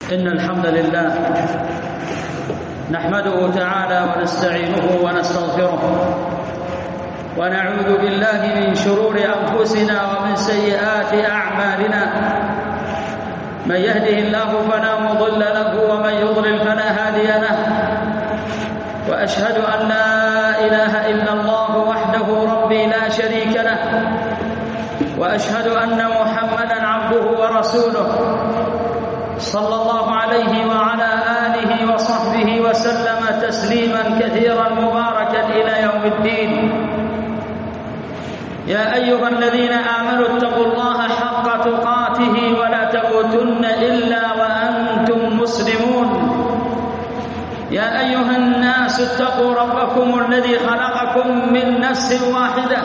إن الحمد لله نحمده تعالى ونستعينه ونستغفره ونعوذ بالله من شرور أنفسنا ومن سيئات أعمالنا. من يهده الله فلا مضل له ومن يضلل فلا هادي له، وأشهد أن لا إله إلا الله وحده ربي لا شريك له، وأشهد أن محمدًا عبده ورسوله صلى الله عليه وعلى آله وصحبه وسلم تسليمًا كثيرًا مباركًا إلى يوم الدين. يا أيها الذين آمنوا اتقوا الله حق تقاته ولا تموتن إلا وأنتم مسلمون. يا أيها الناس اتقوا ربكم الذي خلقكم من نفس واحدة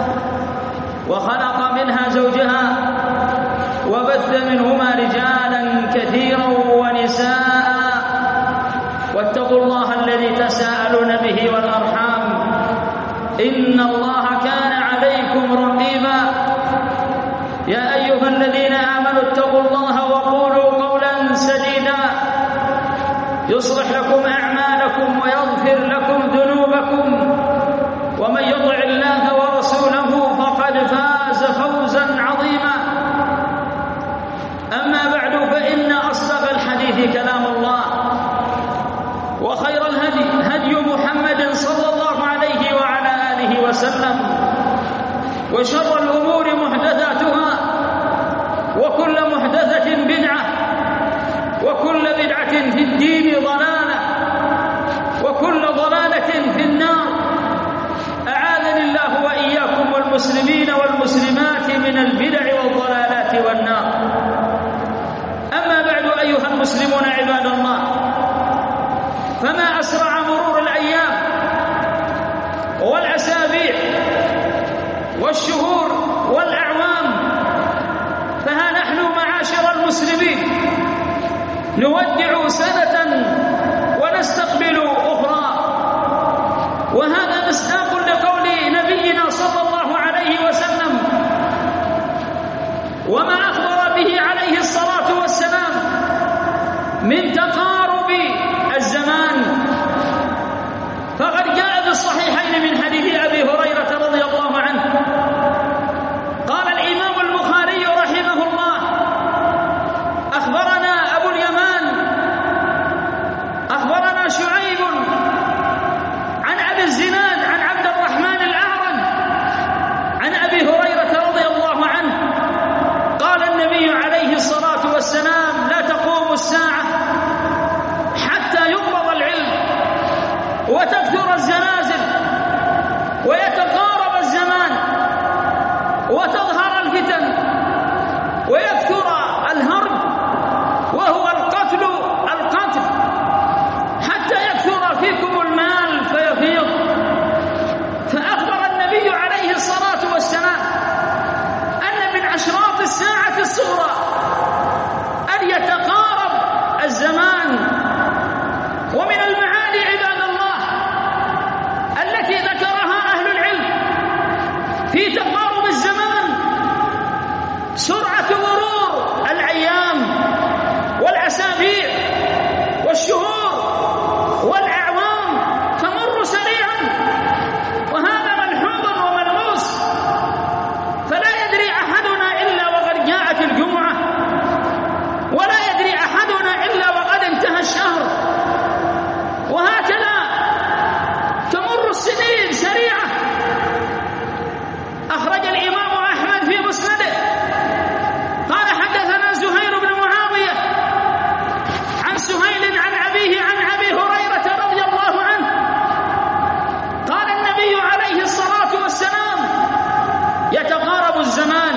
وخلق منها زوجها وبث منهما رجالا كثيرا ونساء، واتقوا الله الذي تساءلون به والأرحام إن الله كان عليكم رقيبا. يا أيها الذين آمنوا اتقوا الله وقولوا قولا سديدا يصلح لكم أعمالكم ويغفر لكم ذنوبكم، ومن يطع الله ورسوله فقد فاز فوزا عظيما. أما بعد، فإن أصدق الحديث كلام الله، وخير الهدي هدي محمد صلى الله عليه وعلى آله وسلم، وشر الأمور محدثاتها، وكل محدثة بدعة، وكل بدعة في الدين ضلالة، وكل ضلالة في النار. أعاذني الله وإياكم والمسلمين والمسلمات من البدع والضلالات والنار. أما بعد، أيها المسلمون عباد الله، فما أسرع مرور الأيام والأسابيع والشهور والأعوام، فها نحن معاشر المسلمين نودع سنة ونستقبل أخرى، وهذا مصداق لقول نبينا صلى الله عليه وسلم وما أخبر به عليه الصلاة والسلام من تقارب الزمان. فقد جاء في الصحيحين من حديث أبي هريرة رضي الله عنه قال الإمام البخاري رحمه الله: أخبرنا أبو اليمان أخبرنا شعيب عن أبي الزناد عن عبد الرحمن الأعرج عن أبي هريرة رضي الله عنه قال النبي عليه الصلاة والسلام: لا تقوم الساعة حتى يقبض العلم وتكثر الزلازل ويتقارب الزمان وتظهر الفتن ويكثر الهرب وهو القتل حتى يكثر فيكم المال فيفيض. فأخبر النبي عليه الصلاة والسلام أن من أشراط الساعة الصغرى أن يتقارب الزمان. ومن المعاني عباد الله التي ذكرها أهل العلم في تقارب الزمان سرعة مرور الأيام والأسابيع والشهور والأعوام، تمر سريعا، وهذا ملحوظ وملموس. فلا يدري أحدنا إلا وقد جاءت الجمعة، ولا يدري أحدنا إلا وقد انتهى الشهر، وهكذا تمر السنين سريعة. أخرج الإمام أحمد في مسنده قال: حدثنا زهير بن معاوية عن سهيل عن أبيه عن أبي هريرة رضي الله عنه قال النبي عليه الصلاة والسلام: يتقارب الزمان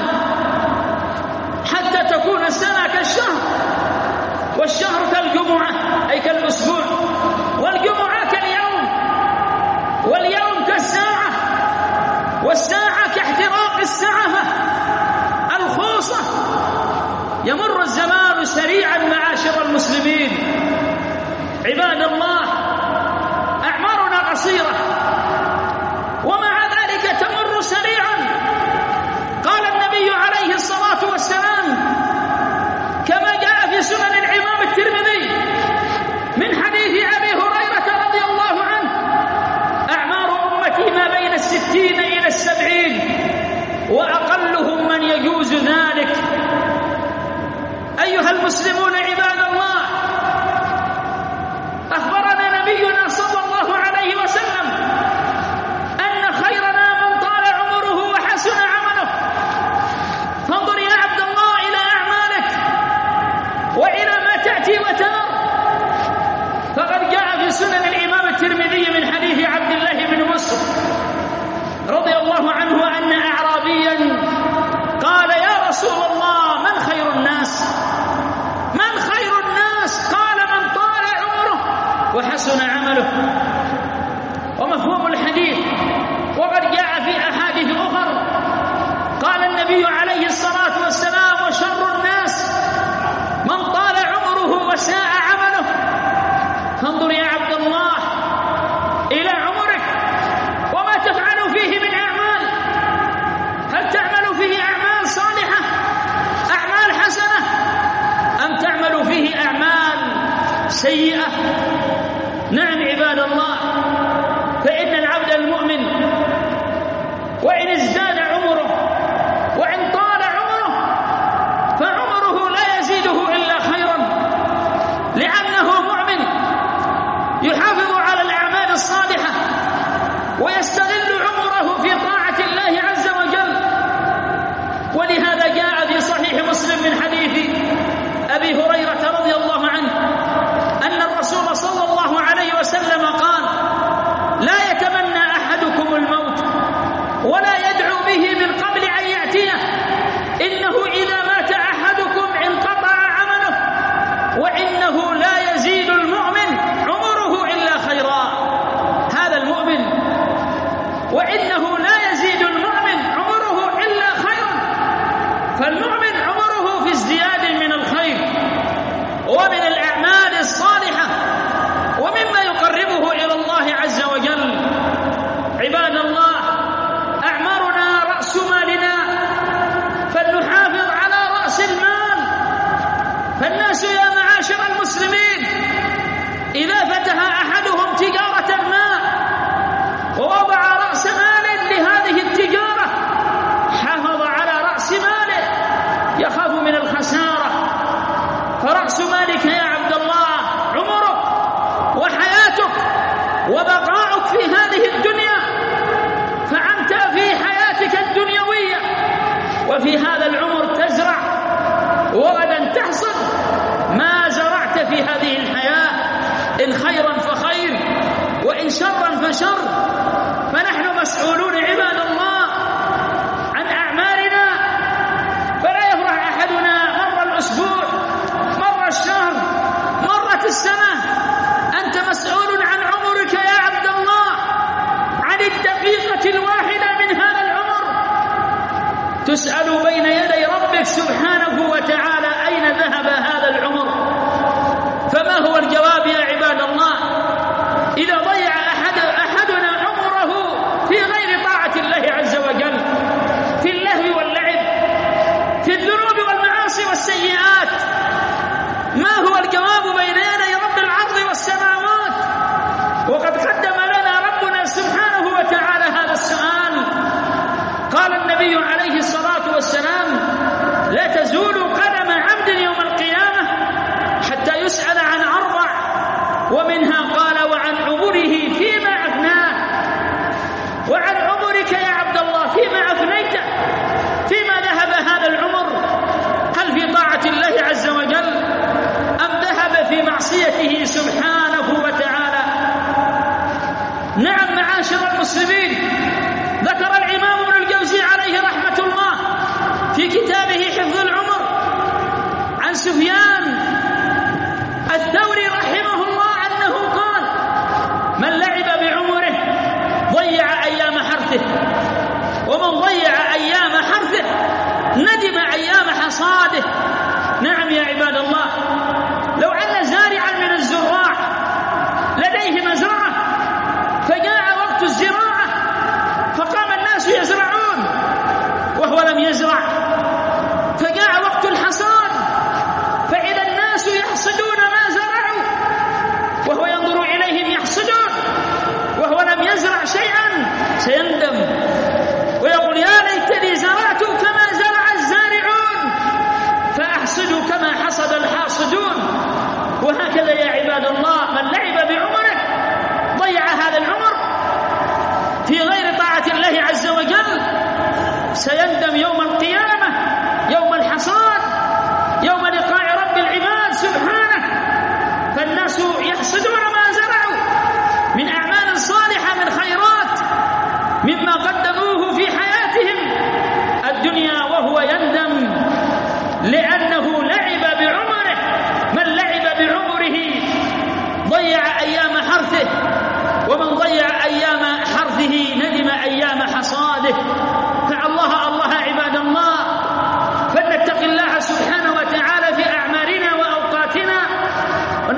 حتى تكون السنة كالشهر، والشهر كالجمعة أي كالأسبوع، والجمعة كاليوم، واليوم كالساعة، والساعة كاحتراق السعفة الخوصة. يمر الزمان سريعا معاشر المسلمين عباد الله. أعمارنا قصيرة ومع ذلك تمر سريعا. قال النبي عليه الصلاة والسلام كما جاء في سنن الإمام الترمذي يأتي وتمر. فقد جاء في سنن الإمام الترمذي من حديث عبد الله بن مسعود رضي الله عنه أن أعرابيا قال: يا رسول الله، من خير الناس؟ من خير الناس؟ قال: من طال عمره وحسن عمله. ومفهوم الحديث وقد جاء في أحاديث أخرى قال النبي عليه الصلاة والسلام: وشر الناس من طال عمره وساء عمله. فانظر يا عبد الله إلى عمرك وما تفعل فيه من أعمال. هل تعمل فيه أعمال صالحة، أعمال حسنة، أم تعمل فيه أعمال سيئة؟ نعم عباد الله، فإن العبد المؤمن وإن ازداد عمره وإن طال عمره فعمره لا يزيده إلا خيرا، لأنه مؤمن يحافظ على الأعمال الصالحة ويستغل عمره في طاعة الله عز وجل. ولهذا جاء في صحيح مسلم من حديث أبي هريرة رضي الله عنه أن الرسول صلى الله عليه وسلم قال: لا يتمنى أحدكم الموت ولا يدعو به من قبل أن يأتيه، إنه إذا مات أحدكم انقطع عمله، وإنه لا يزيد المؤمن عمره إلا خيرا. هذا المؤمن، وإنه لا يزيد المؤمن عمره إلا خيرا. فالمؤمن عمره في ازدياد من الخير ومن الأعمال الصالحة ومما يقربه إلى الله عز وجل. عباد الله، أعمارنا رأس مالنا، فلنحافظ على رأس المال. فالناس يا معاشر المسلمين إذا فتح أحدهم تجارة ما ووضع رأس مال لهذه التجارة حافظ على رأس ماله، يخاف من الخسارة. فرأس مالك يا عبد الله عمرك وحياتك وبقاؤك في هذه الدنيا، فأنت في حياتك الدنيوية وفي هذا العمر تزرع وغدا تحصد ما زرعت في هذه الحياة، إن خيرا فخير وإن شرا فشر. فنحن مسؤولون عباد الله عن أعمالنا، فلا يفرح أحدنا مر الأسبوع، مر الشهر، مرت السنة. أنت مسؤول عن عمرك يا عبد الله، عن الدقيقة الواحدة من هذا العمر. تسأل بين يدي ربك سبحانه وتعالى أين ذهب هذا العمر. فما هو الجواب يا عباد الله إذا ضيع أحدنا عمره في غير طاعة الله عز وجل، في اللهو واللعب، في الذنوب والمعاصي والسيئات؟ ما هو الجواب بين يدي رب العرض والسماوات؟ وقد قدم لنا ربنا سبحانه وتعالى هذا السؤال. قال النبي عليه الصلاة والسلام: لا تزول قدم عبد يوم القيامة حتى يسأل عن أربع، ومنها قال: وعن عمره فيما أفناه. وعن عمرك يا عبد الله فيما أفنيته، فيما ذهب هذا العمر؟ هل في طاعة الله عز وجل أم ذهب في معصيته سبحانه وتعالى؟ نعم معاشر المسلمين، ذكر الإمام ابن الجوزي عليه رحمة الله في كتابه حفظ العمر عن سفيان الثوري رحمه الله أنه قال: من لعب بعمره ضيع أيام حرثه، ومن ضيع أيام حرثه ندم أيام حصاده. نعم يا عباد الله، لو أن زارعا من الزراع لديه مزرعة فجاء وقت الزراعة فقام الناس يزرعون وهو لم يزرع، فجاء وقت الحصاد فإذا الناس يحصدون ما زرعوا وهو ينظر إليهم يحصدون وهو لم يزرع شيئا، سيندم ويقول: يا ليتني زرعت كما زرع الزارعون فأحصد كما حصد الحاصدون. وهكذا يا عباد الله، من لعب بعمره ضيع هذا العمر في غير طاعة الله عز وجل، سيندم يوم القيامة، يوم الحصاد، يوم لقاء رب العباد سبحانه.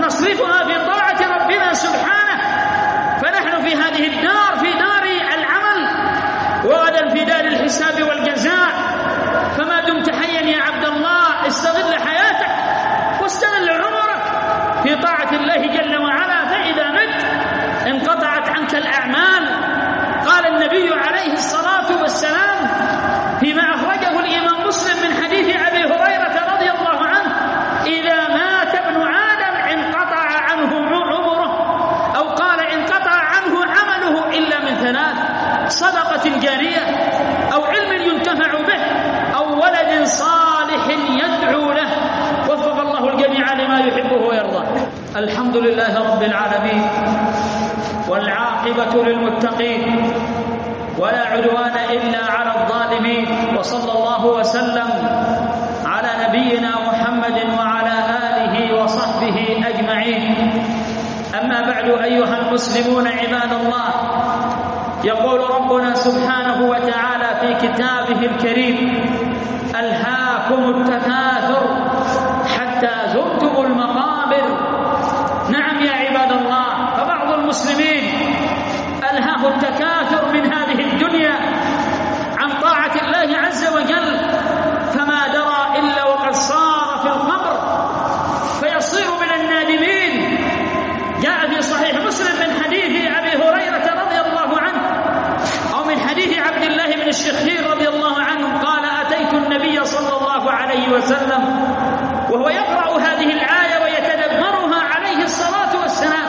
نصرفها في طاعة ربنا سبحانه. فنحن في هذه الدار، في دار العمل، وغدا في دار الحساب والجزاء. فما دمت حيا يا عبد الله استغل حياتك واستغل عمرك في طاعة الله جل وعلا، فإذا مت انقطعت عنك الأعمال. قال النبي عليه الصلاة والسلام فيما أخرجه الإمام مسلم من حديث أبي هريرة رضي الله عنه: إذا مات ابن آدم انقطع عنه عمره، أو قال انقطع عنه عمله إلا من ثلاث: صدقة جارية، أو علم ينتفع به، أو ولد صالح يدعو له. وفق الله الجميع لما يحبه ويرضاه. الحمد لله رب العالمين، والعاقبة للمتقين، ولا عدوان إلا على الظالمين. وصلى الله وسلم على نبينا محمد وعلى آله وصحبه أجمعين. أما بعد، أيها المسلمون عباد الله، يقول ربنا سبحانه وتعالى في كتابه الكريم: ألهاكم التكاثر حتى زرتم المقابر. نعم يا عباد الله، فبعض المسلمين ألهاه التكاثر من هذه الدنيا عن طاعة الله عز وجل، فما درى إلا وقد صار في القبر فيصير من النادمين. جاء في صحيح مسلم من حديث أبي هريرة رضي الله عنه، أو من حديث عبد الله بن الشخير رضي الله عنه قال: أتيت النبي صلى الله عليه وسلم وهو يقرأ هذه الآية ويتدبرها عليه الصلاة والسلام: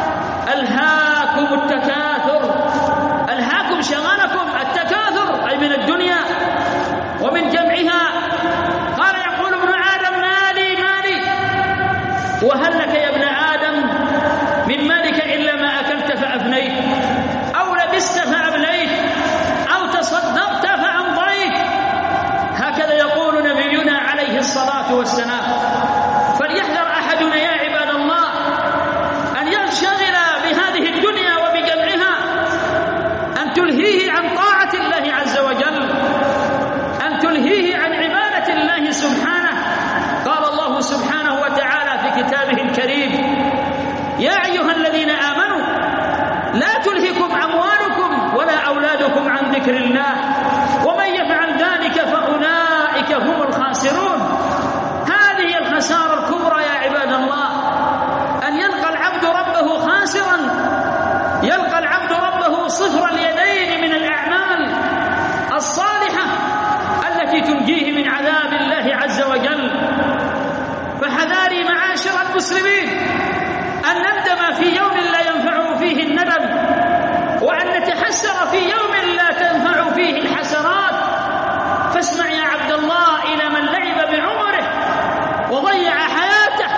ألهاكم التكاثر. ألهاكم شغلكم التكاثر، أي من الدنيا ومن جمعها. قال: يقول ابن آدم: مالي مالي. وهل لك يا ابن آدم من مالك إلا ما أكلت فأفنيت، أو لبست فأبليت، أو تصدقت فأمضيت. هكذا يقول نبينا عليه الصلاة والسلام. فليحذر أحدنا يا عباد الله أن ينشغل بهذه الدنيا وبجمعها، أن تلهيه عن طاعة الله عز وجل، أن تلهيه عن عبادة الله سبحانه. قال الله سبحانه وتعالى في كتابه الكريم: يا أيها الذين آمنوا لا تلهكم أموالكم ولا أولادكم عن ذكر الله ومن يفعل ذلك فأولئك هم الخاسرون. هذه الخسارة الكبرى يا عباد الله، أن يلقى العبد ربه خاسرا، يلقى العبد ربه صفر اليدين من الأعمال الصالحة التي تنجيه من عذاب الله عز وجل. فحذاري معاشر المسلمين أن نندم في يوم لا ينفع فيه الندم، وأن نتحسر في يوم لا تنفع فيه الحسرات. فاسمع يا عبد الله إلى من لعب بعمره وضيع حياته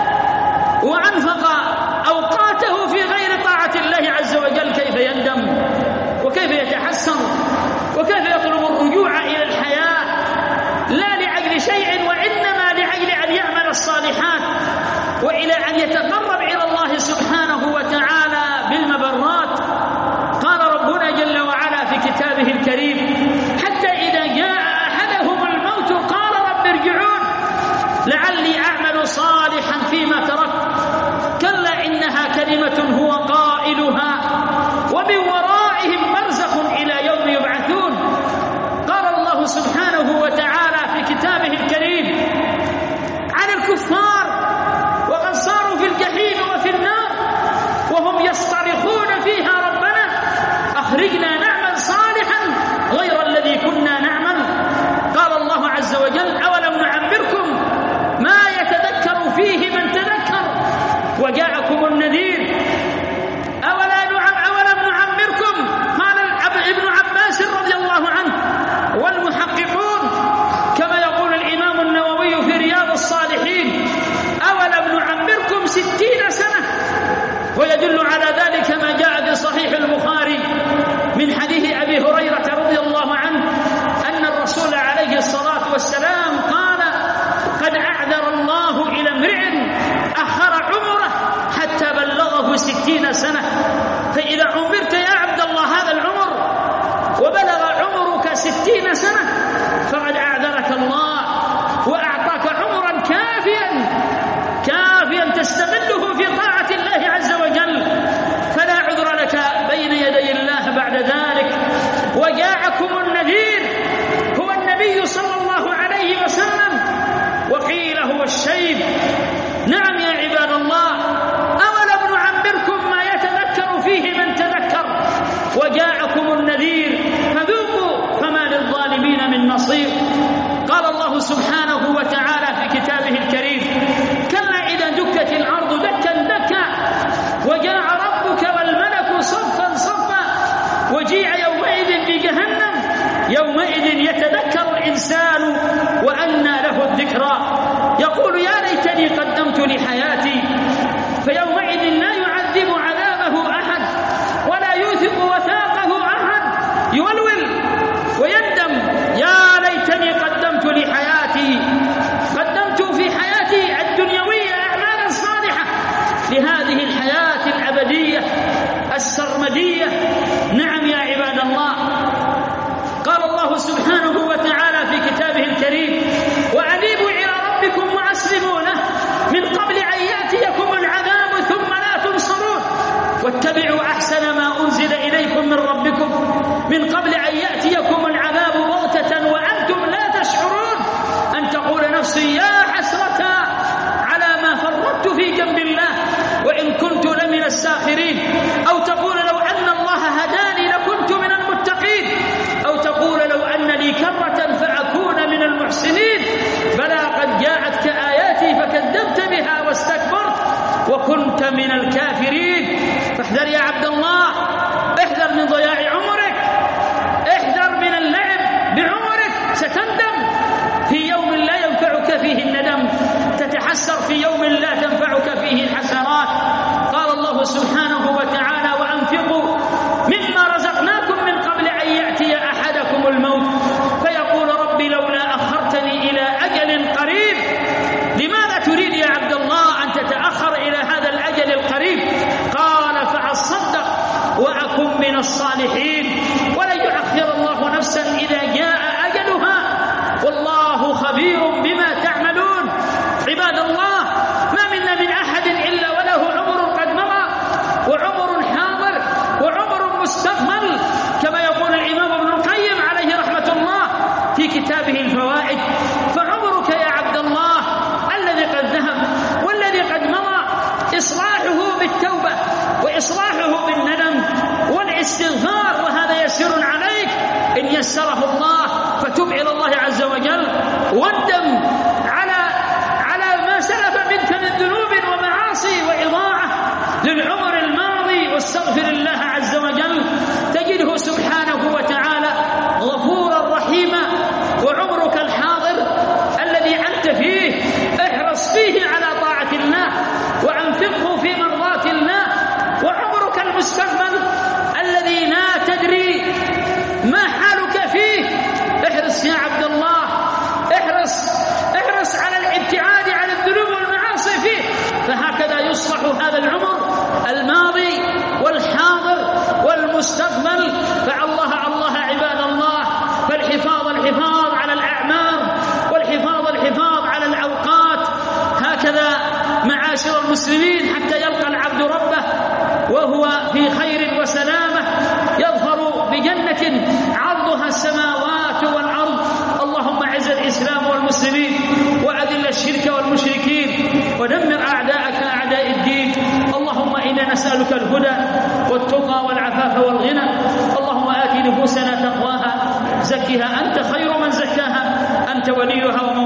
وأنفق أوقاته في غير طاعة الله عز وجل، كيف يندم وكيف يتحسر وكيف يطلب الرجوع إلى الحياة، لا لأجل شيء وإنما لأجل أن يعمل الصالحات وإلى أن يتقرب إلى الله سبحانه وتعالى بالمبرات. قال ربنا جل وعلا في كتابه الكريم: حتى إذا جاء أحدهم الموت قال رب ارجعون لعلي أعمل صالحا فيما تركت، كلا إنها كلمة هو قائلها ومن ورائهم برزخ إلى يوم يبعثون. قال الله سبحانه وتعالى في كتابه الكريم عن الكفار وقد صاروا في الجحيم وفي النار وهم يصطرخون فيها: ربنا أخرجنا نعمل صالحا غير الذي كنا نعمل. قال الله عز وجل: أولم نعمركم ما يتذكر فيه من تذكر وجاءكم النذير. أولم نعمركم. قال ابن عباس رضي الله عنه والمحققون كما يقول الإمام النووي في رياض الصالحين: أولم نعمركم 60 سنة. ويدل على ذلك ما جاء في صحيح البخاري من حديث أبي هريرة رضي الله عنه أن الرسول عليه الصلاة والسلام قال: قد أعذر الله إلى امرئ أخر عمره حتى بلغه 60 سنة. فإذا عمرت يا عبد الله هذا العمر وبلغ عمرك 60 سنة فقد أعذرك الله وأعطاك عمرا كافيا تستغله الأبدية. نعم يا عباد الله، قال الله سبحانه وتعالى في كتابه الكريم: وأنيبوا إلى ربكم وأسلموا له من قبل أن يأتيكم العذاب ثم لا تنصرون واتبعوا أحسن ما أنزل إليكم من ربكم من قبل أن يأتيكم العذاب بغتة وأنتم لا تشعرون أن تقول نفس يا حسرة على ما فرطت في جنب الله وإن كنت لمن الساخرين، أو تقول لو أن الله هداني لكنت من المتقين، أو تقول لو أن لي كرة فأكون من المحسنين. بلى قد جاءتك آياتي فكذبت بها واستكبرت وكنت من الكافرين. فاحذر يا عبد الله، احذر من ضياع عمرك، احذر من اللعب بعمرك، ستندم في يوم لا ينفعك فيه الندم، تتحسر في يوم لا تنفعك فيه الحسرات. قال الله سبحانه وتعالى: وأنفقوا مما رزقناكم من قبل أن يأتي أحدكم الموت فيقول ربي لولا أخرتني إلى أجل قريب. لماذا تريد يا عبد الله أن تتأخر إلى هذا الأجل القريب؟ قال: فأصدق وأكن من الصالحين ولن يؤخر الله نفسا إذا جاء أجلها والله خبير بما تعملون. عباد الله، ما منا من أحد إلا وله عمر قد مضى وعمر حاضر وعمر مستقبل، كما يقول الإمام ابن القيم عليه رحمة الله في كتابه الفوائد. فعمرك يا عبد الله الذي قد ذهب والذي قد مضى إصلاحه بالتوبة وإصلاحه بالندم والاستغفار، وهذا يسير عليك إن يسره الله. فتب إلى الله عز وجل والدم على ما سلف منك من ذنوب ومعاصي وإضاعة للعمر الماضي، واستغفر الله عز وجل تجده سبحانه وتعالى غفورا رحيما. وعمرك الحاضر الذي أنت فيه احرص فيه على طاعة الله وأنفقه في مرضاة الله. وعمرك المستقبل الذي لا تدري ما حالك فيه احرص يا عبد الله، احرص على الابتعاد عن الذنوب والمعاصي فيه. فهكذا يصلح هذا العمر الماضي والحاضر والمستقبل. فالله عباد الله، فالحفاظ على الأعمار والحفاظ على الأوقات. هكذا معاشر المسلمين حتى يلقى العبد ربه وهو في خير وسلامة، يظفر بجنة عرضها السماوات والأرض. اللهم اعز الإسلام والمسلمين وأذل الشرك والمشركين ودمر أعداءك أعداء الدين. اللهم إنا نسألك الهدى والتقى والعفاف والغنى. اللهم آت نفوسنا تقواها، زكها أنت خير من زكاها، أنت وليها ومولاها.